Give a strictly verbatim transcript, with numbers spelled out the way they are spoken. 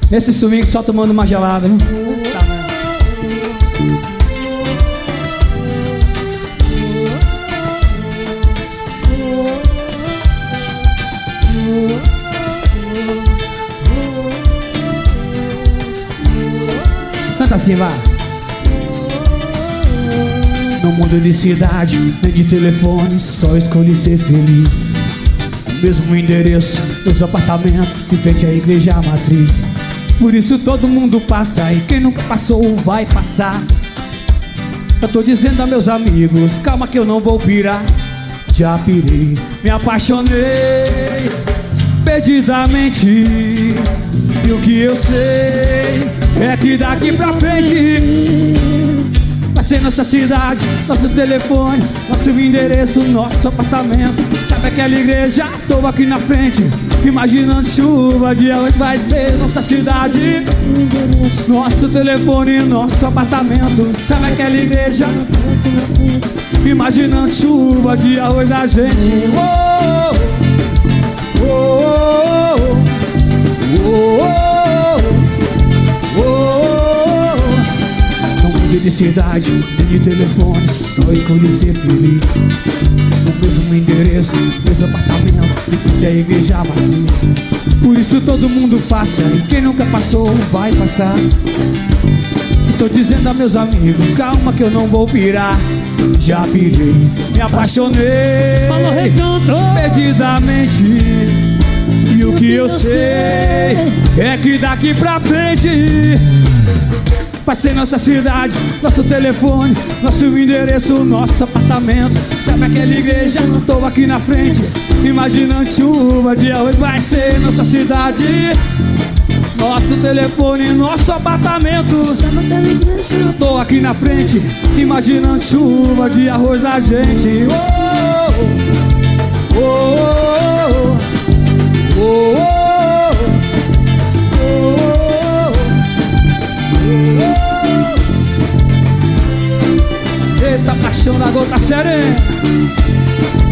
Nesse swing só tomando uma gelada, né? Tá, né? Canta assim, vai. No mundo de cidade, nem de telefone, só escolhi ser feliz. Mesmo endereço, meus apartamentos, em frente à igreja matriz. Por isso todo mundo passa, e quem nunca passou vai passar. Eu tô dizendo a meus amigos, calma que eu não vou pirar. Já pirei, me apaixonei perdidamente. E o que eu sei é que daqui pra frente vai ser nossa cidade, nosso telefone, nosso endereço, nosso apartamento. Sabe aquela igreja? Tô aqui na frente, imaginando chuva, dia hoje vai ser nossa cidade, nosso telefone, nosso apartamento. Sabe aquela igreja? Imaginando chuva, dia hoje a gente. Oh, oh, oh, oh, oh, oh, oh. Não mudei de cidade, nem de telefone, só escolhi ser feliz. O mesmo endereço, mesmo apartamento, em frente à igreja matriz. Por isso todo mundo passa, e quem nunca passou vai passar. Tô dizendo a meus amigos, calma que eu não vou pirar. Já pirei, me apaixonei perdidamente. E o que eu sei é que daqui pra frente vai ser nossa cidade, nosso telefone, nosso endereço, nosso apartamento. Sabe aquela igreja? Tô aqui na frente, imaginando chuva, dia hoje vai ser nossa cidade, nosso telefone, nosso apartamento. Tô aqui na frente, imaginando chuva de arroz da gente. Oh, oh, oh, oh, oh, oh, oh. Eita, paixão da gota serena.